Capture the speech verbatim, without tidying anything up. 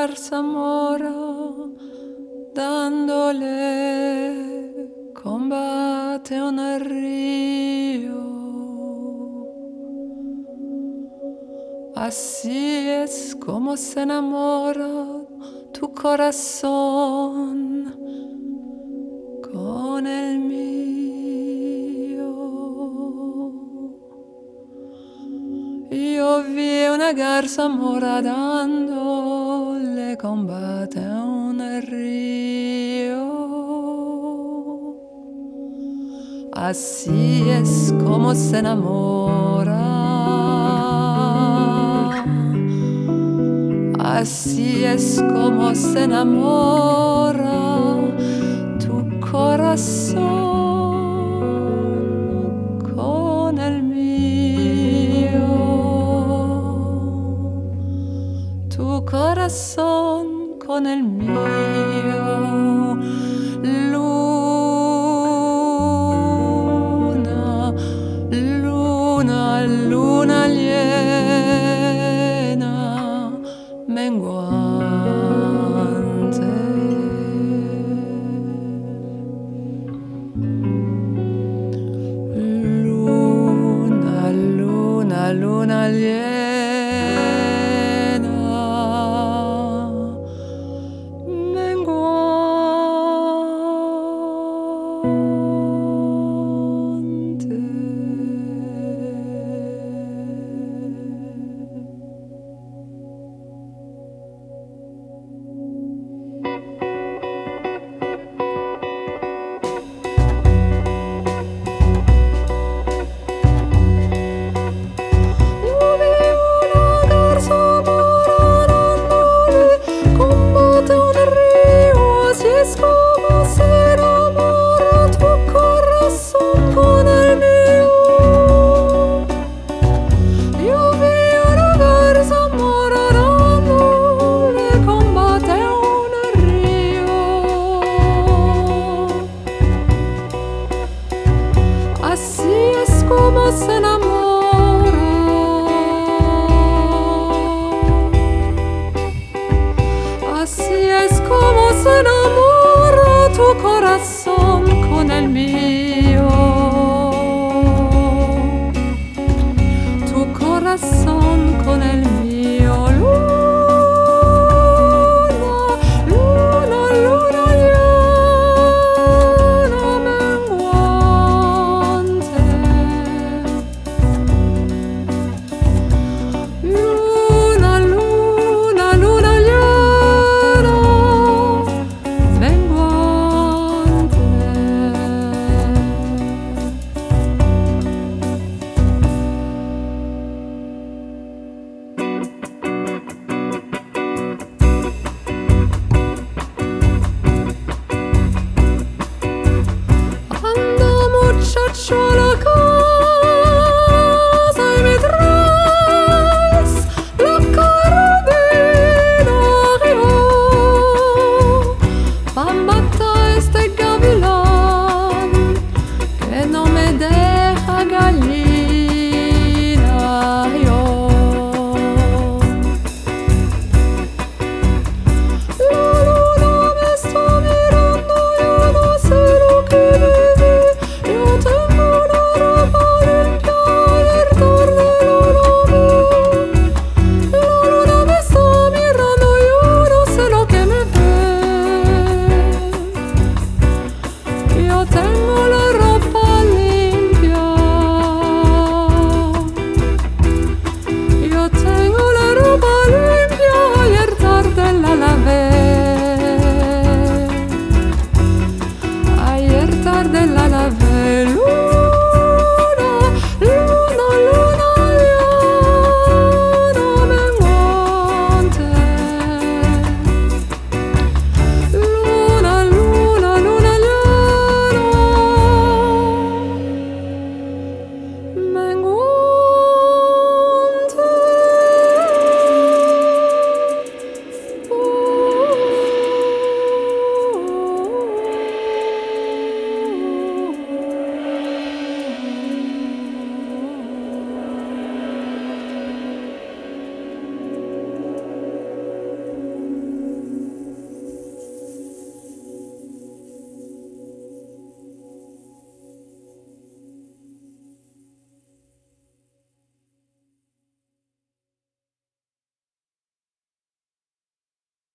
zarzamora dándole combate a un río. Así es como se enamora tu corazón con el mío. Io vi una garza mora dándole combate a un río. Así es como se enamora. Así es como se enamora tu corazón con el mío. Tu corazón con el mío. Luna, luna, luna llena, menguante. Luna, luna, luna llena, así es como se enamora. Así es como se enamora tu corazón con el mío. Tu corazón con el mío. Muchacho loco.